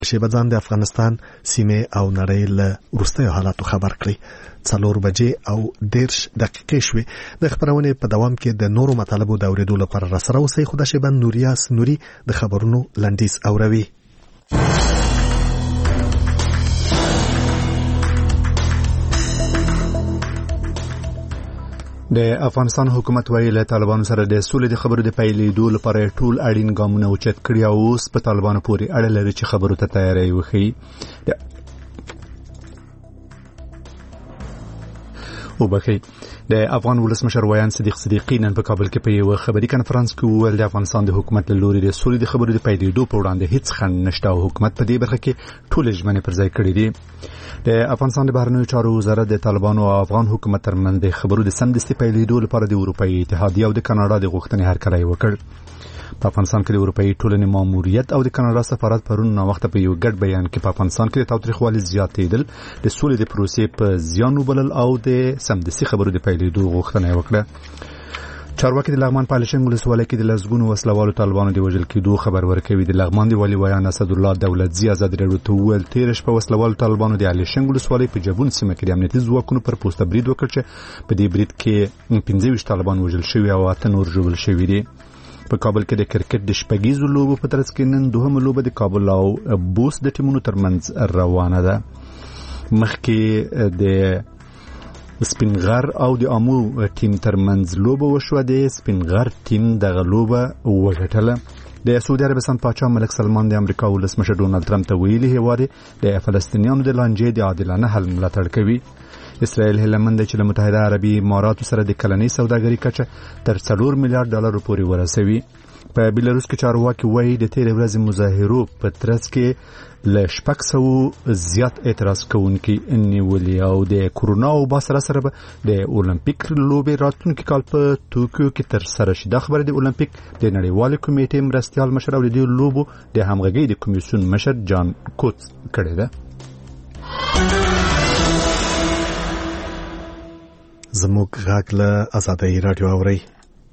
شیبه ځان د افغانستان سیمه او نړۍ له وروستیو حالاتو خبر کړی. 4 بجې او 10 دقیقې شوې. د خبرونې په دوام کې د نورو مطالبو د اوریدو لپاره را سره اوسئ. خو د شیبه نوریاس نوري د خبرونو لنډیز اوروي. د افغانستان حکومت ویل له طالبانو سره د سولې د خبرو د پیلېدو لپاره ټول اړین ګامونه اوچت کړي او اوس په طالبانو پورې اړه لري چې خبرو ته تیاری وکړي. د افغان ولسمشر ویان صدیق صدیقی نن په کابل کې په یو خبري کانفرنس کې وویل د افغانستان د حکومت له لوري د سولې د خبرو د پیلېدو په وړاندې هیڅ خنډ نشته او حکومت په دې برخه کې ټول ژمنې پر ځای کړې دي. د افغانستان د بهرنیو چارو وزارت د طالبانو او افغان حکومت ترمنځ د خبرو د سمدستي پیلېدو لپاره د اروپאי اتحادیه او د کاناډا د غوښتنې هرکلی وکړ. په افغانستان کې د اروپאי ټولنې ماموریت او د کاناډا سفارت پرون نو وخت په یو ګډ بیان کې په افغانستان کې د تاوتریخوالي زیاتېدل د سولې د پروسې په زیان وبلل او د سمدستي خبرو د پیلېدو غوښتنه وکړه. چارواکي د لغمان په لشنګ ولسوالۍ کې د لزګونو وسلوالو طالبانو د وژل کېدو خبر ورکوي. د لغمان د والي ویان اسد الله دولتزي آزاد راډیو ته وویل 13 په وسلوالو طالبانو د لشنګ ولسوالۍ په جبون سیمه کې د امنیتي ځواکونو پر پوسټ برید وکړ چې په دې برید کې 25 طالبان وژل شوي او 8 نور ژوبل شوي دي. په کابل کې د کرکټ د شپږیزو لوبو په ترڅ کې نن دوهمه لوبه د کابل او بوس د ټیمونو ترمنځ روانه ده. مخکې د سپینغر او د امو ټیم ترمنځ لوبه وشوه. د سپینغر ټیم دغه لوبه وګټله. د سعودي عربستان پاچا ملک سلمان د امریکا ولسمشر ډونالد ترامپ ته ویلي هیواد د فلسطینیانو د لانجې د عادلانه حل ملاتړ کوي. اسرائیل هلمند چې له متحده عربي اماراتو سره د کلنۍ سوداګرۍ کچه تر 4 میلیارډ ډالر پورې ورسوي. په بیلاروس کې چارواکي وایي د تیر ورځې مظاهرو په ترڅ کې له 600 زیات اعتراض کوونکي نیولي او د کورونا وبا سره به د اولمپیک لوبې راتلونکي کال په توکیو کې تر سره شي. دا خبره د اولمپیک د نړیوال کمیټې مرستیال مشر او د لوبو د همغږۍ د کمیسیون مشر جان کوټس کړی ده. زموږ غږ له آزادۍ رادیو اوري.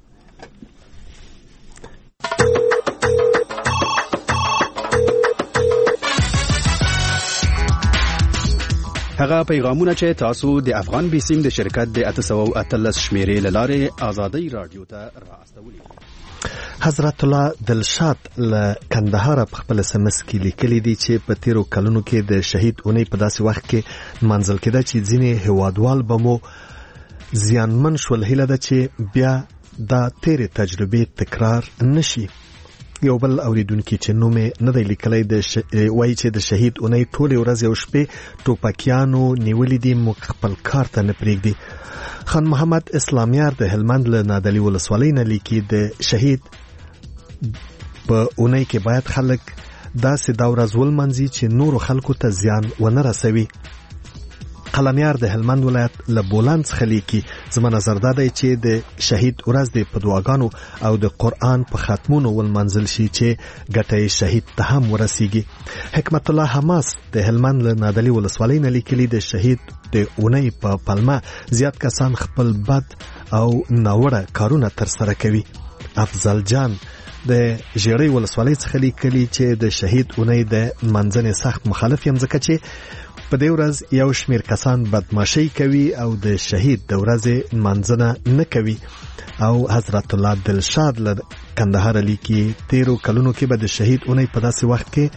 هغه پیغامونه چې تاسو د افغان بیسیم د شرکت د 813 شمیرې لاره آزادۍ رادیو ته راستولي. حضرت الله دلشاد له کندهار په خپل SMS کې لیکلي دي چې په تیرو کلونو کې د شهید اونۍ په داسې وخت کې منځل کېده چې ځینې هوادوال به مو زیانمن شول. هیله ده چې بیا دا تیرې تجربې تکرار نشي. یو بل اوریدونکي چې نوم نه دی لیکلی وایي چې د شهید اونۍ ټولې ورځې او شپې ټوپکیانو نیولي دي، موږ خپل کار ته نه پرېږدي. خان محمد اسلامیار د هلمند له نادلي ولسوالۍ نه لیکي د شهید په اونۍ کې باید خلک داسې دا ورځ ولمانځي چې نورو خلکو ته زیان ونه رسوي. قلمیار د هلمند ولایت له بولان څخه لیکي زما نظر دا دی چې د شهید ورځ د په دعاګانو او د قرآن په ختمونو ولمانځل شي چې ګټه شهید ته هم ورسیږي. حکمت الله حماس د هلمند له نادلي ولسوالۍ نه لیکلي د شهید د اونۍ په پلمه زیات کسان خپل بد او ناوړه کارونه ترسره کوي. افضل جان د ژړۍ ولسوالۍ څخه لیکلي چې د شهید اونۍ د منځنې سخت مخالف یم ځکه چې په دې ورځ یو شمیر کسان بدمعشي کوي او د شهید د ورځې منځنه نه کوي. او حضرت الله دلشاد له کندهار لیکي تیرو کلونو کې به د شهید اونۍ په داسې وخت کې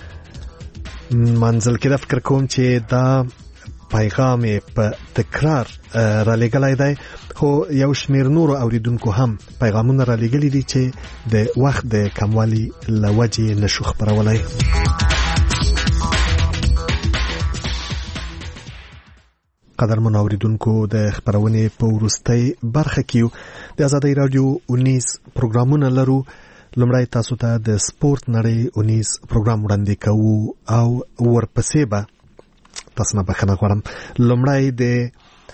منځل کې فکر کوم چې دا پیغام په تکرار را لګلای دی. خو یو شمیر نور اوریدونکو هم پیغامونه را لګلي دي چې د وخت د کموالي لوجې نشو خبرولای. قدرمن اوریدونکو د خبرونې په وروستۍ برخه کې د آزادۍ رادیو 19 پروګرامونه لرو. لومړی تاسو ته د سپورت نړۍ 19 پروګرام وړاندې کوو او ورپسې به تاسو نه بخښنه غواړم. لومړی د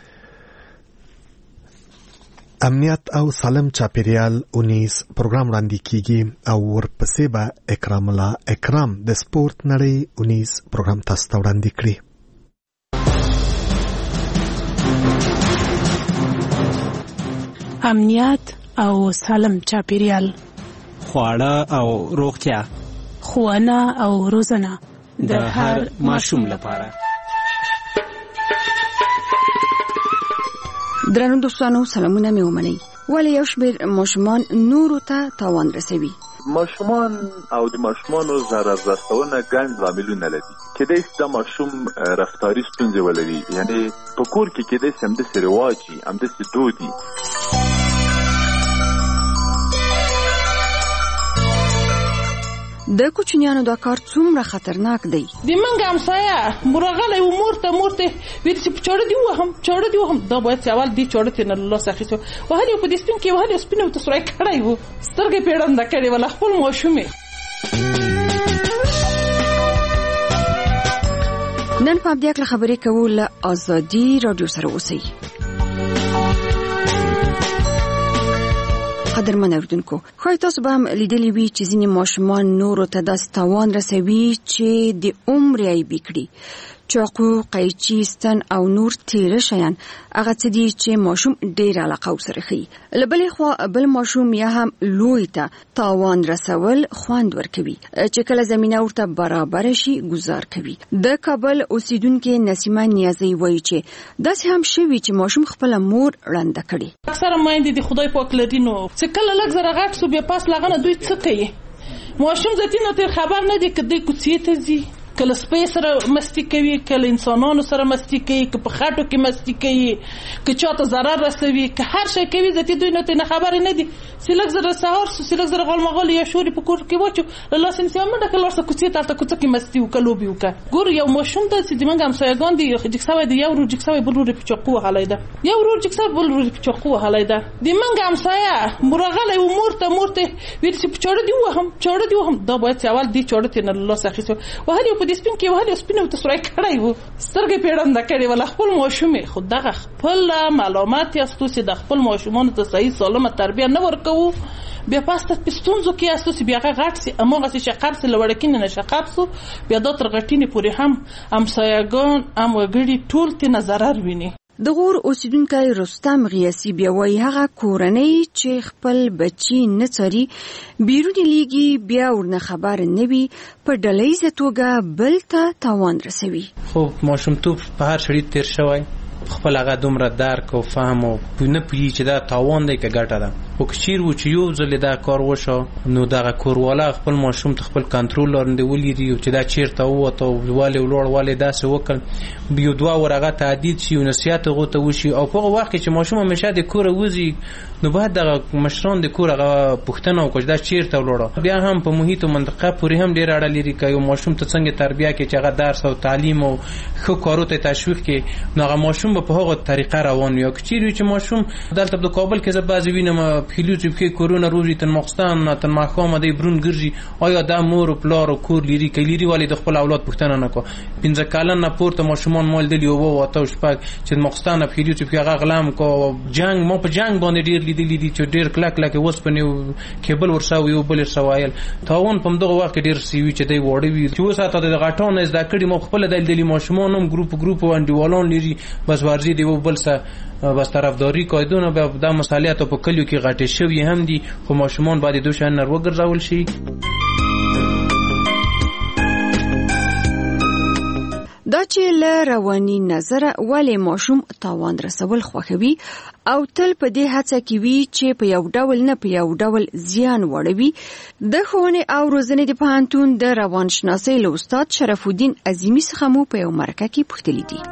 امنیت او سالم چاپیریال 19 پروګرام وړاندې کیږي او ورپسې به اکرام الله اکرام د سپورت نړۍ 19 پروګرام تاسو ته وړاندې کړي. امنیت او سالم چاپیریال، خواړه او روغتیا، ښوونه او روزنه، د هر ماشوم لپاره. درنو دوستانو سلامونه مې ومنئ. ولې یو شمېر ماشومان نورو ته تاوان رسوي؟ ماشومان او د ماشومانو ضرر رسونه ګڼ لاملونه لري. کېدای شي دا ماشوم رفتاري ستونزې ولري، یعنې په کور کې کېدای شي همداسې رواج وي، همداسې دود وي. د کوچنیانو دا کار څومره خطرناک دی. د منګ همسایه مرغله و مورته ویل چې په چاړه دی وهم دا باید اول دی چاړه ته نه الله سخیسو وهلی په دې سپین کې وهلی سپینو ته سره کړای وو سترګې پیړم د کړي ولا خپل ماشومه. نن په دې اړه خبرې کوو له ازادي رادیو سره اوسئ. قدرمن اوردونکو، خو تاسو به هم لیدلی وي چې ځینې ماشومان نورو ته داسې تاوان رسوي چې د عمر یې بکړي. چاقو، قیچي، ستن او نور تیره شیان هغه څه دي چې ماشوم ډېر علاقه ورسره ښيي. له بلې خوا بل ماشوم یا هم لوی ته تاوان رسول خوند ورکوي چې کله زمینه ورته برابر شي گزار کوي. د کابل اوسیدونکې نسیمه نیازی وایي چې داسې هم شوي چې ماشوم خپل مور ړنده کړي. اکثره مایندې د خدای پاک لري نو چې کله لږ زره غټ سو بیا پاس لغنه دوی څه کوي. ماشوم ذاتي نه تر خبر نه دی کدی کوڅې ته ځي، کله سپی سره مستی کوي، کله انسانانو سره مستی کوي، که په خټو کې مستی کوي، که چاته ضرر رسوي، که هر شي کوي ذاتي دوی نه ته خبر نه دي. سلک زره سهار سلک زره غلمغال یا شوري په کور کې واچو الله سنسي منډه کله ورسره کوڅې ته کوڅه کې مستی وکړو بيو کا ګور یو ماشوم د دې منګ هم سایګان دی جکساوي دی یو جکساوي بل ور په چقو حلایدا یو ور جکساوي بل ور په چقو حلایدا د منګ هم سایا مرغله و مورته ویل چې په چاړه دی وهم دا باید اول دی چاړه ته نه الله سخیسو وهلی په دې سپین کې وهلی سپینو ته سره کړای وو سترګې پیړم د کړي ولا خپل ماشومه خود دغه خپل معلومات یاستو چې د خپل ماشومان ته صحیح سالمه تربیه نه ورکو بیا پاسته پستونزو کې یاستو چې بیا غټ سي امغه چې شقاب سره لوړکین نه شقاب سو بیا د ترغټینې پورې هم امسایګان ام وګړي ټول ته نظر ویني. د غور اوسیدونکو رستم غیاسی بیا وایي هغه کورنۍ چې خپل بچی نه څاري بیرونی لیږي بیا ورنه خبر نه وي په ډلهیزه توګه بل ته تاوان رسوي. خو ماشومتوب په هر شړی تیر شوی خپل هغه دومره درک او فهم او نه پوهی چې دا تاوان دی که ګټه ده. خو که چیر و چې یو ځل دا کار وشو نو دغه کوروالا خپل ماشوم ته خپل کنټرول لاندې ولري چې دا چیرته ووته او والي ولوړ والي داسې وکړ بیا دوه ورغه تعدید شي او نصیحت غوته وشي او په وخت چې ماشوم همیشه د کور وځي نو باید دغه مشران د کور هغه پوښتنه وکړي دا چیرته ولاړه. بیا هم په محیط او منطقه پورې هم ډیر اړه لري چې یو ماشوم ته څنګه تربیه کې چې هغه درس او تعلیم او ښه کارو ته تشویق کې نو هغه ماشوم په هغه طریقه روان وي. که چیرې چې ماشوم دلته د کابل کې زبازي وینم پیلوځي کې کرونا روزي تن مخستان تن ماخومه دی برون ګرځي آیا دا مور او پلار او کور لري کلیري والي د خپل اولاد پوښتنه نه کو 15 کلن نه پورته ماشومان مول دی او واته شپږ چې مخستان پیلوځي کې هغه غلام کو جنگ مو په جنگ باندې ډیر لیدلی دي چې ډیر کلک وسپنه کېبل ورساوي او بل سوایل تاون په دغه وخت ډیر سیوي چې دی وړي وي چې وساته د غټون از دا کړي مو خپل دلی ماشومان هم ګروپ انډیوالون لري بس ورزي دی بل څه بس طرفداري کوي نو به د مسالیت په کلیو کې غټه شوی هم دي خو ماشومان باید دوشن نر وګرځول شي. دا چې له رواني نظر ولې ماشوم تاوان رسول خوښوي او تل په دې هڅه کې وي چې په یو ډول نه په یو ډول زیان وړوي. د ښوونې او روزنې د پوهنتون د روانشناسۍ له استاد شرف الدین عظیمي څخه مو په یو مرکه کې پوښتلي دي.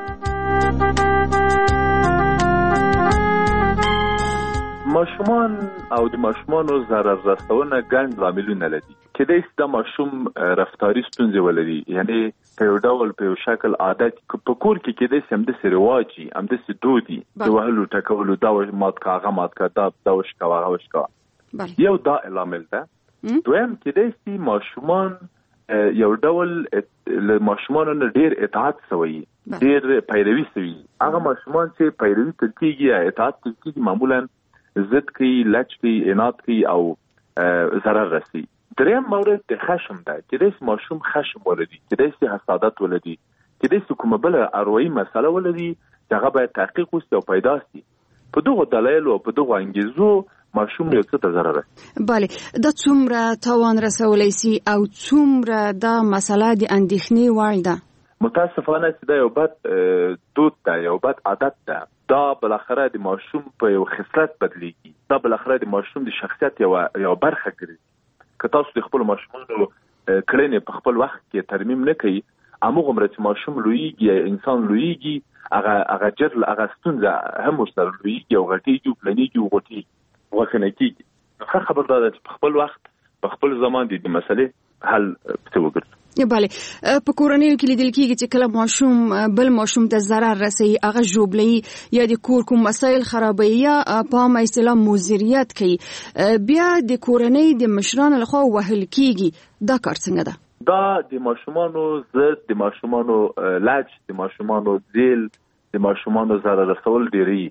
ماشومان او د ماشومانو ضرر رسونه ګڼ لاملونه لري. کېدای شي دا ماشوم رفتاري ستونزې ولري، یعنې په یو ډول په یو شکل عادت په کور کې کېدای شي همداسې رواج وي، همداسې دود وي د وهلو ټکولو دا مات کا هغه مات کا دا وشکوه هغه وشکوه. یو دا لامل ده. دویم کېدای شي ماشومان یو ډول له ماشومانو نه ډېر اطاعت سوی ډېر پیروي سوي. هغه ماشومان چې پیروي ته کېږي یا اطاعت ته کېږي معمولا ضد کوي، لچ کوي، عناد کوي او ضرر رسي. دریم مورد د خشم ده. کېدای شي ماشوم خشم ولري، کېدای شي حسادت ولري، کېدای شي کومه بله اروایي مسله ولري چې هغه باید تحقیق وسي او پیدا سي. په دغو دلایلو او په دغو انګیزو ماشوم یو څه ته ضرر رسي. بله دا څومره تاوان رسولی سي او څومره دا مسله د اندېښنې وړ ده؟ متاسفانه چې دا یو بد دود ده، یو بد عادت ده. دا بالاخره د ماشوم په یو خصلت بدلیږي، دا بالاخره د ماشوم د شخصیت یو برخه ګرځي. که تاسو د خپل ماشومانو کړنې په خپل وخت کې ترمیم نه کوي، همغومره چې ماشوم لویږي، انسان لویږي، هغه جرل هغه ستونزه هم ورسره لویږي او غټیږي او پلنیږي او غوښنه کېږي. ښه خبر دا ده چې په خپل وخت په خپل زمان د مسلې حل پسې وګرځو. بله په کورنیو کې لیدل کېږي چې کله ماشوم بل ماشوم ته ضرر رسوي، هغه ژوبلوي یا د کور کوم مسایل خرابوي یا په عامه اصطلاح مضریت کوي، بیا د کورنۍ د مشرانو لخوا وهل کېږي. دا کار څنګه ده؟ دا د ماشومانو ضد، د ماشومانو لج، د ماشومانو ذیل، د ماشومانو ضرر رسول ډېری.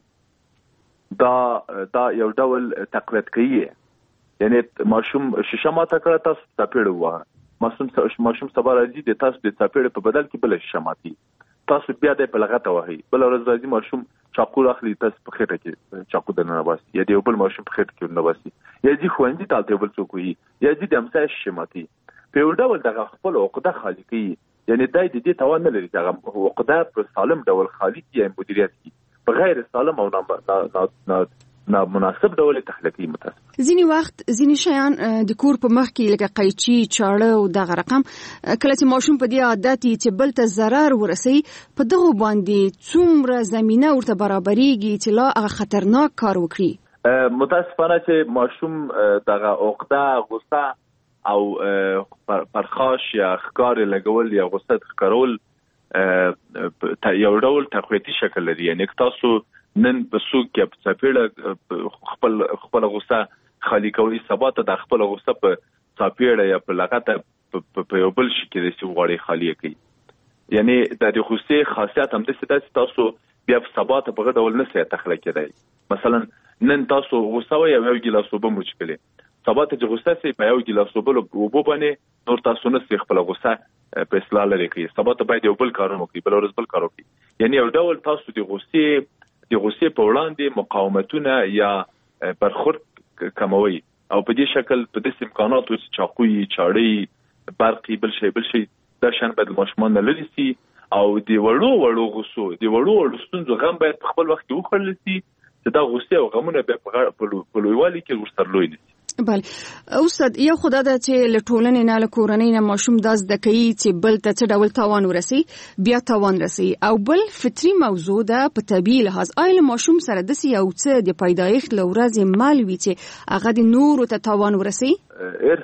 دا یو ډول تقویت کوي. یعنی ماشوم شیشه ماته کړه، تاسو څپېړه ووهه. ماشوم سبا راځي د تاسو د څپېړې په بدل کې بله شیشه ماتي، تاسو بیا دی په لغته وهئ. بله ورځ راځي ماشوم چاقو راخلي، تاسو په خېټه کې چاقو درنه باسي، یا د یو بل ماشوم په خېټه کې ورنه باسي، یا ځي ښوونځي ته هلته یو بل څوک وهي، یا ځي د همسایه شیشې ماتي. په یو ډول دغه خپل عقده خالي کوي. یعنی دی د دې توان نه لري چې هغه عقده په سالم ډول خالي کړي یا مدیریت کړي، په غیر سالم او نامناسب ډول تخلیقي. متاسف ځینی وخت ځینی شیان د کور په مخ کې لکه قیچي، چاړه او دغه رقم، کله چې ماشوم په دې عادت چې بل ته ضرر ورسي، په دغه باندې څومره زمينه ورته برابرېږي چې لا هغه خطرناک کار وکړي. متاسفانه چې ماشوم دغه عقده، غصه او پرخاش یا ښکار لګول یا غصه ښکارول یو ډول تقویتي شکل لري. یعنی تاسو نن په سوق کې په څپېړه خپل غصه خالی کوي، سبا ته د خپل غصه په څپېړه یا په لغته په یو بل شي کې د غوړې خالی کوي. یعنی د غصې خاصیت هم داسې ده چې تاسو بیا په سبا ته په غټ ډول نشئ تخلیق کېدای. مثلا نن تاسو غصه وئ یو ګیلاس اوبه مو څښلې، سبا ته چې غصه سي په یو ګیلاس اوبه باندې نور تاسو نشئ خپل غصه په اصلاح لري کوي. سبا ته باید یو بل کارونه وکړي، بل ورځ بل کار وکړي. یعنی یو ډول تاسو د غصې په وړاندې مقاومتونه یا برخورد کموي، او په دې شکل په داسې امکاناتو چې چاقوي، چاړې، برقي، بل شي دا شان باید ماشومان نه لري سي. او د وړو غصو، د وړو ستونزو غم باید په خپل وخت کې وخوړل سي چې دا غصې او غمونه بیا په لویوالي کې ورسره لوی نشي. بله استاد، یو خدا ده چې له ټولنې نه، له کورنۍ نه ماشوم دا زده کوي چې بل ته څه ډول تاوان ورسي، بیا تاوان رسي، او بل فطري موضوع ده په طبیعي لحاظ. آیا له ماشوم سره داسې یو څه د پیدایښت له ورځې مل وي چې هغه د نورو ته تاوان ورسي؟ ارث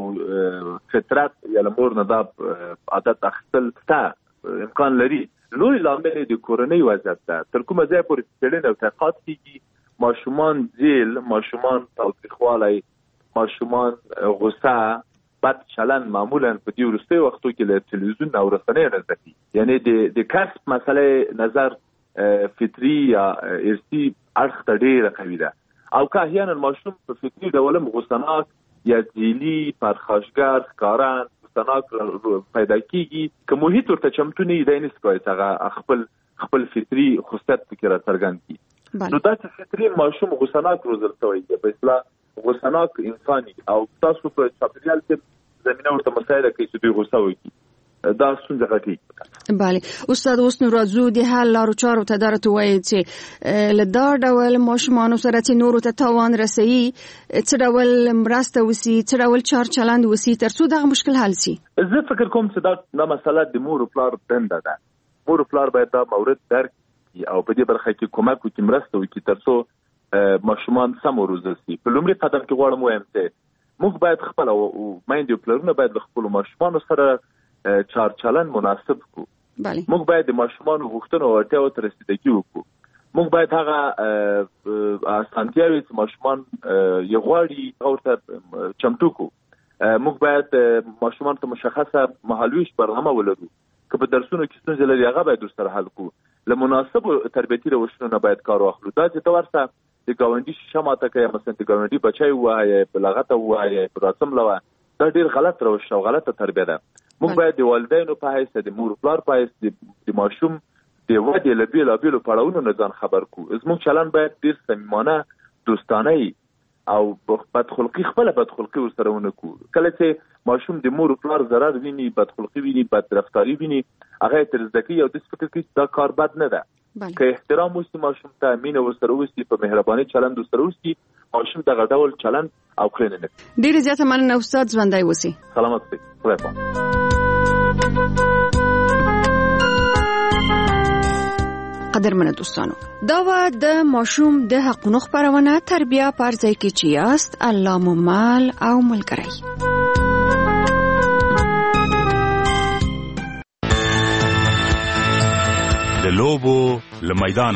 او فطرت یا له مور نه دا عادت اخیستل ته امکان لري. لوی لامل د کورنۍ وضعیت ده. تر کومه ځایه پورې څېړنې او تحقیقات کېږي، ماشومان ذیل، ماشومان تاوتریخوالی، ماشومان غصه، بد چلند معمولا په دې وروستیو وختو کې له تلویزیون او رسنیو نه زده کېږي. یعنی د کسب مسئله نظر فطري یا ارثي اړخ ته ډېره قوي ده. او که احیانا ماشوم په فطري ډول هم غصناک یا ذیلي، پرخاشګر، ښکارن، غصناک پیدا کېږي، که محیط ورته چمتو نه وي، دی نشي کولی چې هغه خپل فطري خصلت پکې راڅرګند کړي. نو داسې فطري ماشوم غصناک روزل شوی دی، په اصطلاح غصناک انساني، او تاسو په چاپېریال کې زمینه ورته مسایله کوي چې دوی غصه وکړي. دا ستونزه غټي. بله استاد، اوس نو راځو د حل لارو چارو ته. دا راته وایي چې له دا ډول ماشومانو سره چې نورو ته تاوان رسوي، څه ډول مرسته وسي، څه ډول چار چلند وسي تر څو دغه مشکل حل سي؟ زه فکر کوم چې دا مسله د مور او پلار دنده ده. مور او پلار باید دا مورد درک او په دې برخه کې کومک وکړي، مرسته وکړي تر څو ماشومان سم وروزل سي. په لومړي قدم کې غواړم وایم چې موږ باید خپل او میندې او پلرونه باید له خپلو ماشومانو سره چار چلند مناسب کړو. موږ باید د ماشومانو غوښتنو او اړتیاوو ته رسیدګي وکړو. موږ باید هغه اسانتیاوې چې ماشومان یې غواړي هغه ورته چمتو کړو. موږ باید ماشومان ته مشخصه مهالویش برنامه ولرو. که په درسونو کې ستونزې لري هغه باید ورسره حل کړو. له مناسبو تربیتي روشونو نه باید کار واخلو. دا چې ته ورته د ګاونډي شیشه ماته کوي، مثلا د ګاونډي بچی ووایه، په لغته ووایه، په رسم لوه، دا ډېر غلط روش او غلطه تربیه ده. موږ باید د والدینو په حیث، د مور پلار په حیث د ماشوم د ودې له بېلابېلو پړاوونو نه ځان خبر کړو. زموږ چلند باید ډېر صمیمانه، دوستانه وي. او بدخلقي خپل بدخلقي سره ونکو. کله چې ماشوم د مور پلار ضرر ویني، بدخلقي ویني، بد رفتاری ویني، هغه تر ذکی او د فکر کې دا کار بد نه ده. که احترام وسی ماشوم ته، مینه ورسره وسی، په مهرباني چلند ورسره وسی، ماشوم دغه ډول چلند او کړنه نه. ډیر زیاته مننه استاد، ژوندۍ وسی. سلامت اوسئ. خدای قدرمنو دوستانو، دا و د ماشوم د حقونو خبرونه تربیه پر ځای کې چې یاست، الله مو مال او ملګری. د لوبو له میدانه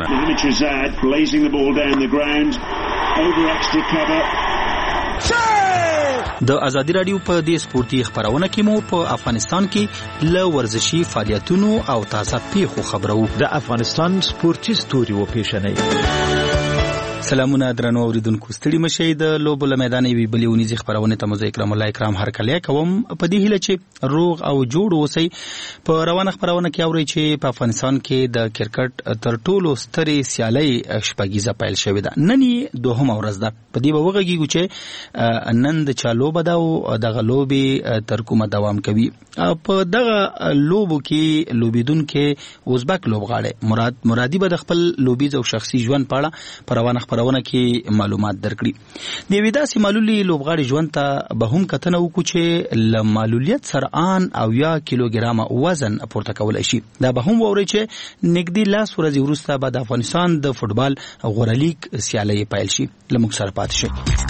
د ازادي رادیو په دې سپورتي خبرونه کې مو په افغانستان کې له ورزشي فعالیتونو او تازه پیښو خبرو. د افغانستان سپورتي ستوري و پیښنې. سلامونه درنو اوریدونکو، ستړي مشئ. د لوبو له میدان وی بلیونیزي خبرونه ته مزه اکرام الله اکرام هر کله کوم په دې هیله چې روغ او جوړ اوسئ. په روانه خبرونه کې اوري چې په افغانستان کې د کرکټ تر ټولو سترې سیالي شپږیزه پیل شوې ده. نن دوهمه ورځ ده. په دې وګورئ چې نن د چالو بداو دغه لوبي تر کومه دوام کوي. په دغه لوبو کې لوبیدونکو ازبک لوبغاړي مرادي به د خپل لوبیز او شخصي ژوند په اړه په روانه خبرونه کې معلومات درکړي. د ویداسي معلولي لوبغاړي ژوند ته به هم کتنه وکړو چې ل معلولیت سرعان او یا کیلوګرام وزن پورته کول شي. دا به هم ووري چې نګدي لاس ورځې وروسته به د افغانستان د فوتبال غوره لیګ سیالي پیل شي. لموږ سره پاتې شئ.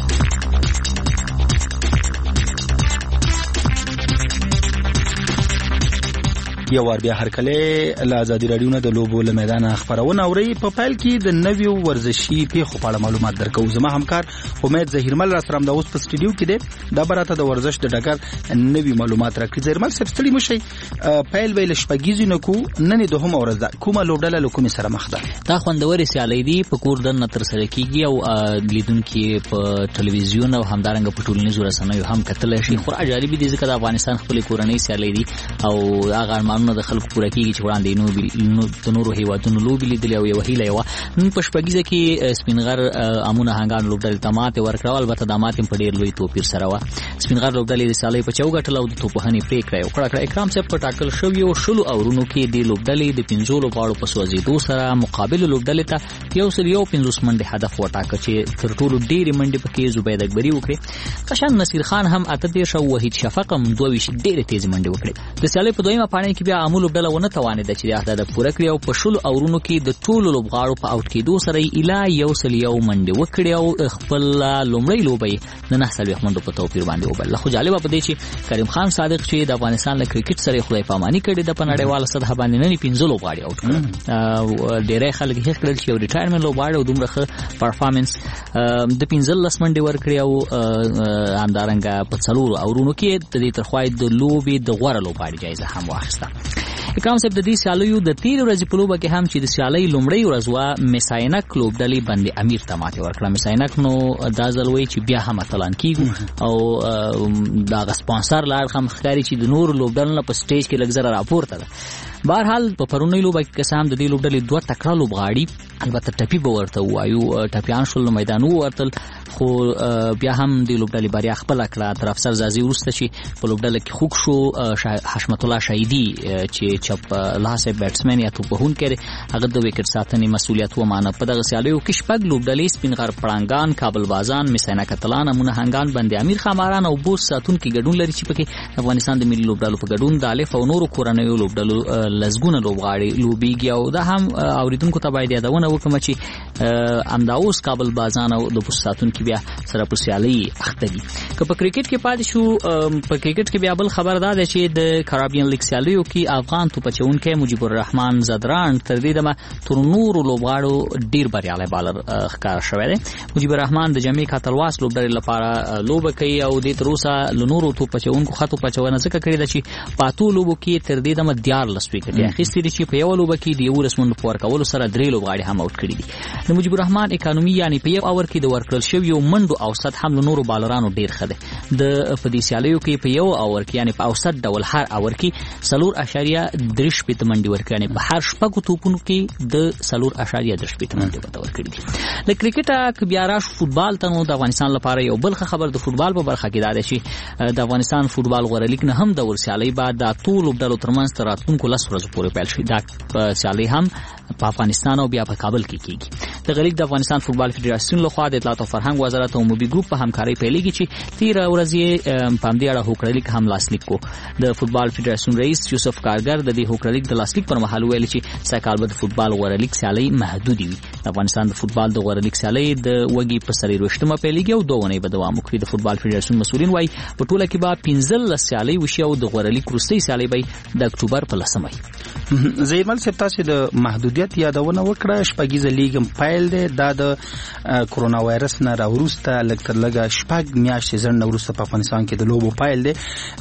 یو ور بیا هر کله له ازادي رادیو نه د لوبو له میدان خبرونه اوري. په پیل کې د نویو ورزشي پیښو په اړه معلومات درکو. زما همکار امید ظهیرمل را سره د اوس په سټډیو کې دی. دا براته د ورزش د ډګر نوی معلومات راکړي. ظهیرمل صاحب ستړي مشئ. پیل ویل شپږیزي نه کو نن دوهمه ورځ ده. کومه لوبډله له کومې سره مخ ده؟ دا خوندوري سیالي دي په کور د نتر سره کیږي او لیدونکو په ټلویزیون او همدارنګ په ټولنیزو رسنیو هم کتل شي. خو عجیب دي ځکه د افغانستان خپل کورنۍ سیالي دي او هغه نو د خلکو پوره کیږي چې وړاندې د نورو هیوادونو لوبې لیدلې او یو هیله یو نن په شپږیزه کې سپینغر امونه هنګان لوبډلې ته ماته ورکړه. البته د ماته په ډیر لوی توپیر سره و. سپینغر لوبډلې د سالۍ په چوغټل او د توپهنې پریکړه وکړه. اکرام صاحب په ټاکل شوی او شلو اورونو کې د لوبډلې د 15 لوبغاړو په سوځیدو سره مقابل لوبډلې ته یو سل یو 15 منډه هدف وټاکه چې تر ټولو ډېری منډه پکې زبید اکبري وکړي. قشان نصیر خان هم اته شو وحید شفق هم 22 ډېر تیز منډه وکړي. د سالۍ په دویمه پاڼه کې بیا عامل لوبډله ونه توانید چې د اهداف پوره کړي او په شلو اورونو کې د ټولو لوبغاړو په اوټ کېدو سره اله یو سل یو منډه وکړي او خپل لومړی لوبي د 9 منډو په توپیر باندې وبل. خو جالب په دې چې کریم خان صادق چې د افغانستان له کرکټ سره خدای پاماني کړي د پنړیواله سطح باندې نه 15 لوبغاړي اوټ کړل. ډېر خلک هیڅ کړل چې ریټایرمنټ لوبغاړي او دومره پرفارمنس د 15 منډه ورکړي او همدارنګه په څلورو اورونو کې د دې ترخوای د لوبي د غوړه لوبغاړي جایزه هم واخیسته. اکرام صاحب د دې سیالیو د 13 ورځې په لوبه کې هم چې د سیالۍ لومړی ورځ وا میساینک لوبډلې باندې امیر ته ماته ورکړه. میساینک نو دا ځلوي چې بیا هم اتلان کیږي او دا سپانسر لار هم ښکاری چې د نور لوبډلو په سټیج کې لګزره راپورته ده. بهرحال په پرونی لوبه کې قسم د دې لوبډلې دوه تکړه لوبغاړي البته ټپی به ورته وایو ټپیان شول میدان ورتل خو بیا هم د لوبډلې بریا خپل کړه. تر افسر زازي ورسته چې په لوبډله کې خوښ شو حشمت الله شهیدی چې چپ لاسه بیټسمن یا توپهون کړي هغه د وکټ ساتنې مسولیت ومانه. په دغه سیالیو کې شپږ لوبډلې سپینغر پړانګان کابل بازان میساینه کتلان امونه هنګان باندې امیر خاماران او بوس ساتون کې ګډون لري چې پکې افغانستان د ملي لوبډلو په ګډون د الف او نورو کورنیو لوبډلو لزګونه لوبغاړي لوبيږي او دا هم اوریدونکو ته باید یادونه وکړم چې امداوس کابل بازان او د بوس ساتون کې بیا سره په سیالي اخته دي. که په کرکټ کې پاتې شو په کرکټ کې بیا بل خبر ده چې د کارابین لیګ سیالیو کې افغان توپچونکو مجيب الرحمن زدران تر دې دمه تر نورو لوبغاړو ډیر بریالی بالر ښکار شوی دی. مجيب الرحمن د جمعي کاتلواس لوبډلې لپاره لوبه کوي او د تروسه لنورو توپچونکو خطو پچونه ځکه کړی د چې پاتو لوبو کې تر دې دمه 14 وکټ اخیستي دي چې په یو لوبه کې د یو رسمن پور کولو سره درې لوبغاړي هم اوټ کړي دي. د مجيب الرحمن اکانومي یعنی په یو اور کې د ورکړل شوی یو منډو اوسط هم نورو بالرانو ډیر خده د په دې سیالیو کې په یو اور کې یعنی په اوسط ډول هر اور کې 4.2 درش په تمنډي ورکړي په هر شپږ توپونو کې د 4.3 منډي په تور کړی دي د کرکټ بیا راش فوتبال ته نو د افغانستان لپاره یو بل خبر د فوتبال په برخه کې دا دی چې د افغانستان فوتبال غوړه لیګ نه هم د ورسیالي بعد د ټول لوبډلو ترمنځ تر راتلونکو 10 ورځې پورې پیل شي دا سیالي هم په افغانستان او بیا په کابل کې کیږي د غلیګ د افغانستان فوتبال فدراسیون له خوا د اطلاعات او فرهنګ وزارت او موبي ګروپ په همکارۍ پیلېږي چې 13 ورځې په همدې اړه هوکړلیک هم لاسلیک کو د فوتبال فدراسیون رئیس یوسف کارګر د دې هوکړلیک د لاسلیک پر مهال ویل چې سکهال به د فوتبال غوړه لیګ سیالي محدود وي د افغانستان د فوتبال د غوړه لیګ سیالي د وګي په 23مه پیلېږي او 2 ونې به دوام وکړي د فوتبال فدراسیون مسؤلین وايي په ټوله کې به 15 سیالي وشي او د غوړه لیګ وروستۍ سیالي به د اکتوبر په 10مه زیرمل صاحب تاسو د محدودیت یادونه وکړه شپږیزه لیګ پیل دی دا د کورونا وایرس نه راوروسته لږ تر لږه شپږ میاشتې ځنډ وروسته په افغانستان کې د لوبو پیل دی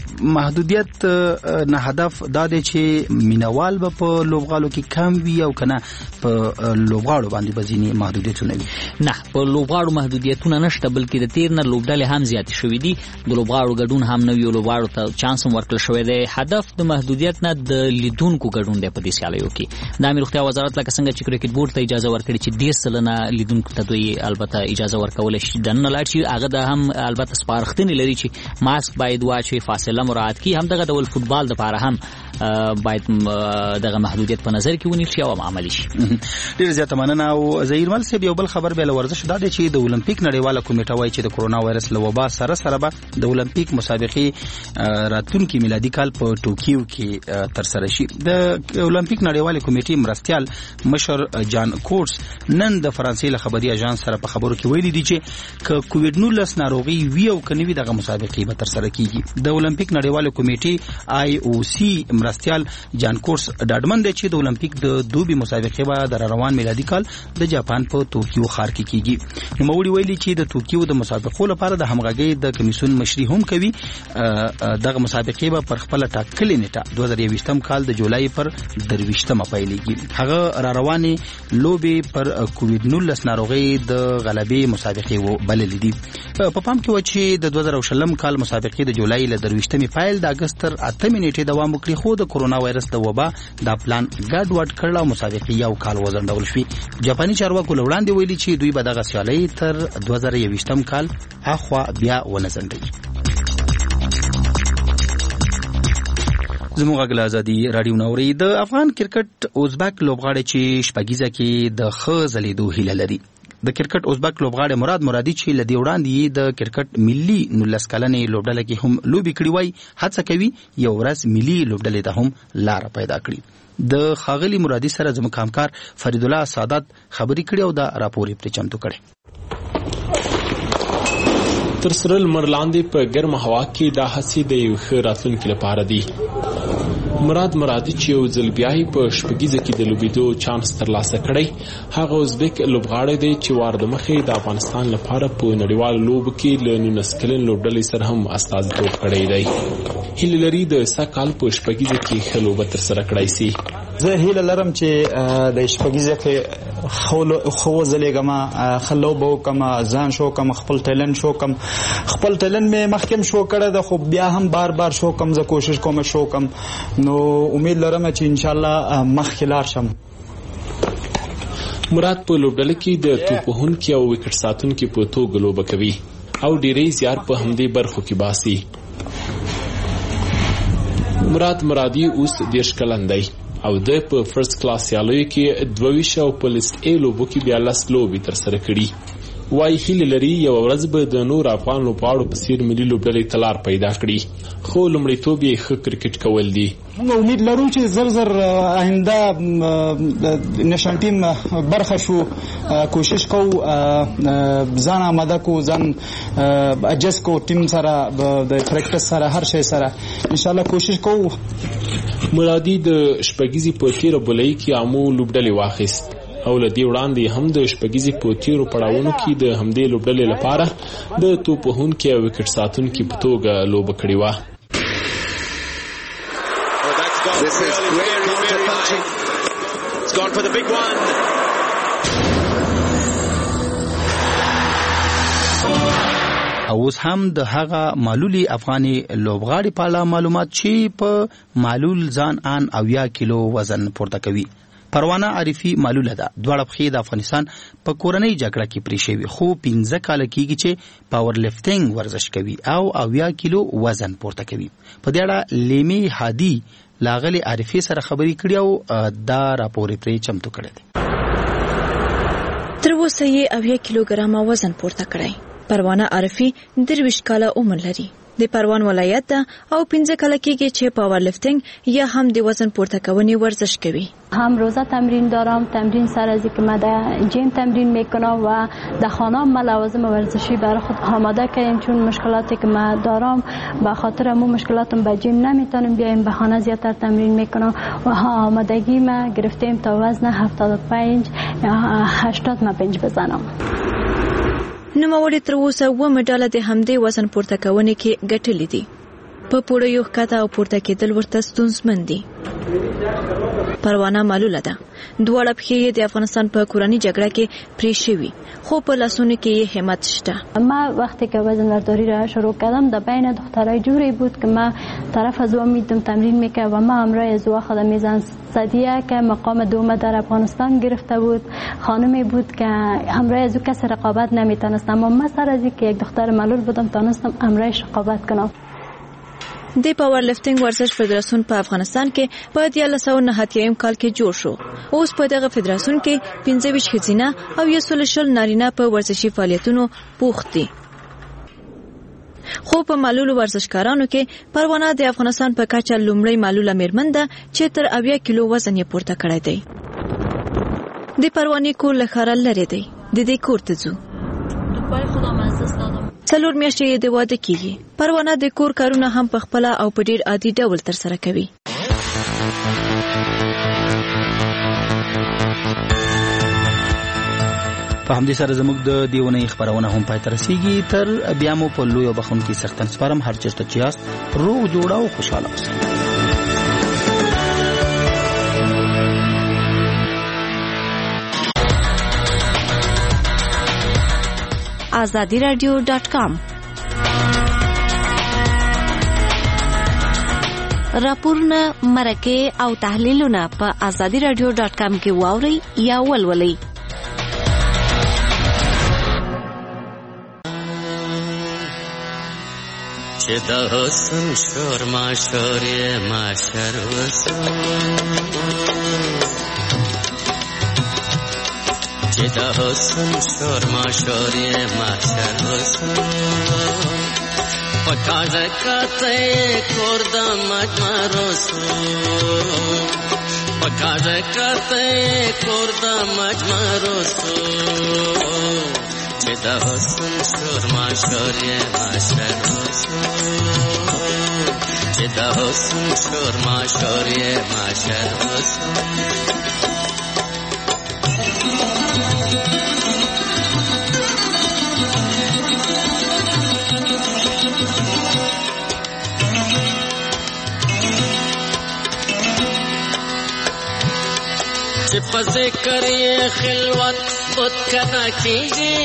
محدودیت نه هدف دا دی چې مینوال به په لوبغالو کې کم وي او کنه په لوبغاړو باندې بزینی محدودیتونه وي نه په لوبغاړو محدودیتونه نشته بلکې د تیر نه لوبډلې هم زیات شوې دي د لوبغاړو ګډون هم نوی لوبغاړو ته چانس ورکړل شوی دی هدف د محدودیت نه د لیدونکو ګډون دی په دې سیالیو کې د امیر روغتیا وزارت لکه څنګه چې کرکټ بورډ ته اجازه ورکړي چې 10 سلنه لیدونکو ته دوی البته اجازه ورکول شي د نه لاړ شي هغه د هم البته سپارښتنې لري چې ماسک باید واچي فاصله مراعات کړي هم دغه ډول فوتبال لپاره هم باید دغه محدودیت په نظر کې ونیول شي او عملي شي ډیر زیات مننه او زهیرمل صاحب یو بل خبر به ورزش دا دی چې د اولمپیک نړیواله کمیټه وايي چې د کورونا وایرس له وبا سره به د اولمپیک مسابقې راتلونکي میلادي کال په ټوکیو کې تر سره شي د اولمپیک نړیواله کمیټې مرستيال مشر جان کورس نن د فرانسې له خبري اژانس سره په خبرو کې ویلي دي چې کووډ 19 ناروغي وی او کنيوي دغه مسابقې به تر سره کیږي د اولمپیک نړیواله کمیټې آی او سی مرستيال جان کورس ډاډمن دی چې د اولمپیک د دوبي مسابقې به د روان میلادي کال د جاپان په ټوکیو ښار کې کیږي نو موږ ویلي چې د ټوکیو د مسابقو لپاره د همغږي د کمیسیون مشري هم کوي دغه مسابقې به پر خپل ټاکلې نیټه 2020م کال د جولای پر 23مه پیلېږي هغه را روانې لوبې پر کووډ 19 ناروغي د غلبې مسابقې و بللې دي په پام کې و چې د 2020م کال مسابقې د جولای له 23مې پیل د اگست تر 8مې نیټې دوام وکړي خو د کورونا وایرس د وبا دا پلان ګډوډ کړل او مسابقې یو کال وځنډول شوې جاپاني چارواکو وړاندې ویلي چې دوی به دغه سیالي تر 2020م کال اخوا بیا ونځنډي زموږ غږ ازادي رادیو نوري د افغان کرکټ ازبک لوبغاړي چې شپږیزه کې د خزلیدو هیله لري د کرکټ ازبک لوبغاړي مراد مرادي چې لدی وړاندې د کرکټ ملي 19 کلنې لوبډله کې هم لوبي کړی وای هڅه کوي یو ورځ ملي لوبډله ته هم لار پیدا کړي د خاغلی مرادي سره زموږ همکار فرید الله سادات خبري کړي او دا راپور یې چمتو کړي تر سره لمر لاندې په ګرمه هوا کې دا هڅې د یو ښه راتلونکي لپاره دي مرادي چې یو ځل بیا په شپږیزه کې د لوبېدو چانس ترلاسه کړی هغه ازبک لوبغاړی دی چې وار د مخې د افغانستان لپاره په نړیوال لوب کې له 19 کلن لوبډلې سره هم استازیتوب کړی دی هیله لري د سکهال په شپږیزه کې ښه لوبه ترسره کړای شي زه هیله لرم چې د شپږیزه کې خو ځلېږم خلوبو کما ځان شو کم خپل ټیلنټ شو کم خپل ټیلنټ مې مخکم شو کړه د خو بیا هم بار شو کم زه کوشش کوم شو کم نو امید لرم چې ان شاء الله مخکې لاړ شم مراد په لوبډله کې د توپوهونکي او وکټ ساتونکي په توګه لوبه کوي او ډېرې زیار په همدې برخو کې باسي مرادي اوس 10 کلن دی او د په فرست کلاس سیالیو کې 22 او په لیست ا لوبو کې بیا لاس لوبي تر سره کړي وای هیله لري یو ورځ به د نور افغان لوبغاړو په څیر ملي لوبډلې تلار پیدا کړي خو لومړیتوب یې ښه کرکټ کول دي موږ امید لرو چې زر آینده نشان ټیم برخه شو کوشش کو ځان آماده کو ځان اجس کو ټیم سره د پریکټس سره هر شي سره ان شاء الله کوشش کو مرادي د شپږیزي په تیر بولای کې عامو لوبډلې واخیست او لدی وړاندې هم د شپږیزي په تیرو پړاوونو کې د همدې لوبډلې لپاره د توپوهونکي او وکټ ساتونکي په توګه لوبه کړې وه This is great counter punching. It's gone for the big one. او اوس هم د هغه معلولي افغاني لوبغاړي په اړه معلومات چې په معلول ځان ان 80 کیلو وزن پورته کوي. پروانه عارفي معلوله ده. دواړه پخې د افغانستان په کورنۍ جګړه کې پرې شوی خو 15 کال کېږي چې پاور لفټینګ ورزش کوي او 80 کیلو وزن پورته کوي. په دې اړه لیمي هادي لاغلي عارفي سره خبرې کړې او دا راپور پرې چمتو کړی دی. تر اوسه یې 80 کیلوګرام وزن پورته کړی. پروانه عارفي 23 کاله عمر لري. د پروان ولایت ده او 15 کاله کېږي چې پاور لفټینګ یا هم د وزن پورته کونې ورزش کوي. هم روزه تمرین دارم، تمرین سر از اینکه من در جیم تمرین میکنم و در خانه هم لوازم ورزشی برای خود آماده کردیم، چون مشکلاتی که من دارم به خاطر همون مشکلاتم به جیم نمیتونم بیایم، به خانه زیادتر تمرین میکنم و آمادگی ما گرفتیم تا وزن 75 یا 80 ما بنج بزنم. نوموړي تر اوسه 2 مډاله د همدې وزن پورته کونې کې ګټلې دي. په پوړیو ښکته او پورته کېدل ورته ستونزمن دي. پروانه معلوله ده. دواړه پښې د افغانستان په کورنۍ جګړه کې پرې شوي خو په لاسونو کې یې همت شته. ما وقتی که وزن برداری را شروع کردم در بین دخترای جوری بود که ما طرف از او میدم تمرین میکرد و ما همراه از او خود میزن صدیه که مقام دوم در افغانستان گرفته بود، خانمی بود که همراه از او کسی رقابت نمیتونست، اما من سر از اینکه یک دختر معلول بودم تونستم همراهش رقابت کنم. د پاور لفټینګ ورزش فدراسیون په افغانستان کې په 1990 کال کې جوړ شو. اوس په دغه فدراسیون کې 15 ښځینه او 100 نارینه په ورزشي فعالیتونو بوخت دي. خو په معلولو ورزشکارانو کې پروانه د افغانستان په کچه لومړی معلوله میرمن ده چې تر 80 کیلو وزن یې پورته کړی دی. د پروانې کور له ښاره لرې دی. د دې کور ته ځو. څلور میاشتې د واده کېږي. پروانه د کور کارونه هم په خپله او په ډیر عادي ډول ترسره کوي. په همدې سره زموږ د دیونې خبرونه هم پای ته رسیږي. تر بیا مو په لوی او بخښونکي سختن سپارم. هر چېرته چې یاست روغ جوړ او خوشحاله اوسئ. azadiradio.com راپورونه، مرکې او تحلیلونه په azadiradio.com کې واورئ یا ولولئ. چې د حسن شور ماشور یې ماشر وسو، چې د حسن شور ماشور یې ماشر وسو، پکاژه کته کور د مجمر وسو، پکاژه کته کور د مجمر وسو، چې د حسن شور ماشور یې ماشر وسو، چې د حسن شور ماشور یې ماشر وسو. چې په ذکر یې خلوت بت کنا کیږي،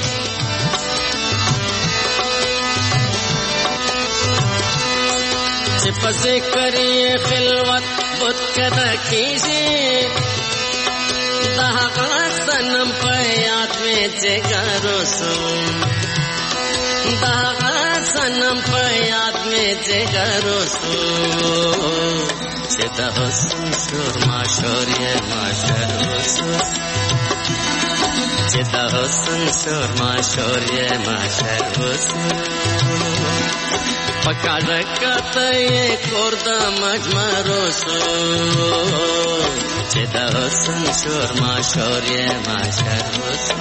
چې په ذکر یې خلوت بت کنا کیږي، د هغه صنم په یاد مې جګر وسو، د هغه صنم په یاد مې جګر وسو، چې د حسن شور ماشور یې ماشر وسو، چې د حسن شور ماشور یې ماشر وسو، پکاژه کته یې کور د مجمر وسو، چې د حسن شور ماشور یې ماشر وسو.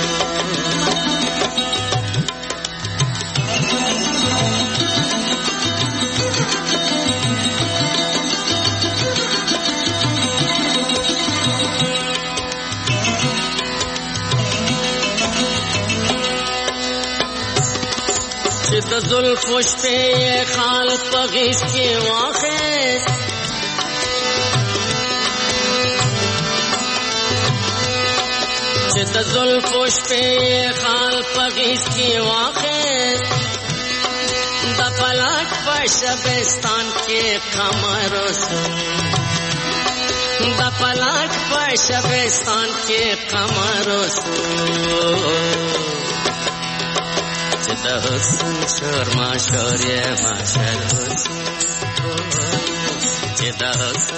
چې د زلفو شپې خال په غیږ کې واخیست، چې د زلفو شپې خال پغیس کی واخې د پلاک په شبستان کې قمر وسو د پلاک په شبستان کې قمر وسو چې د حسن شور ما شور یې ما شر وسو چې د